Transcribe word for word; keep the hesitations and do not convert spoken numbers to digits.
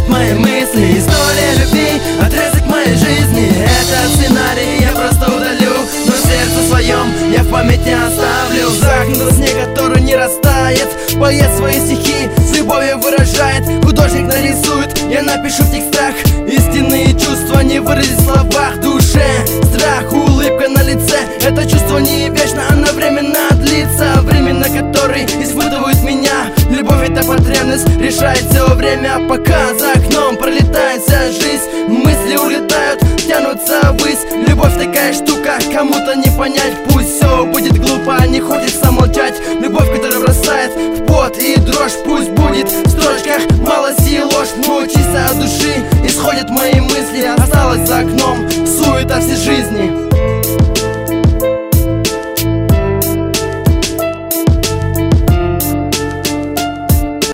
занимает мои мысли. История любви, отрезок моей жизни. Этот сценарий я просто удалю, но в сердце своем я в памяти оставлю. Загнутый снег, который не растает. Поэт свои стихи с любовью выражает. Художник нарисует, я напишу в текстах. Истинные чувства не выразить в словах. В душе страх, улыбка на лице. Это чувство не вечно, оно временно длится. Время, который испытывает меня. Любовь — это потребность, решает все время. Пока за окном пролетает вся жизнь. Мысли улетают, тянутся ввысь. Любовь такая штука, кому-то не понять. Пусть все будет глупо, не хочется молчать. Любовь, которая бросает в пот и дрожь. Пусть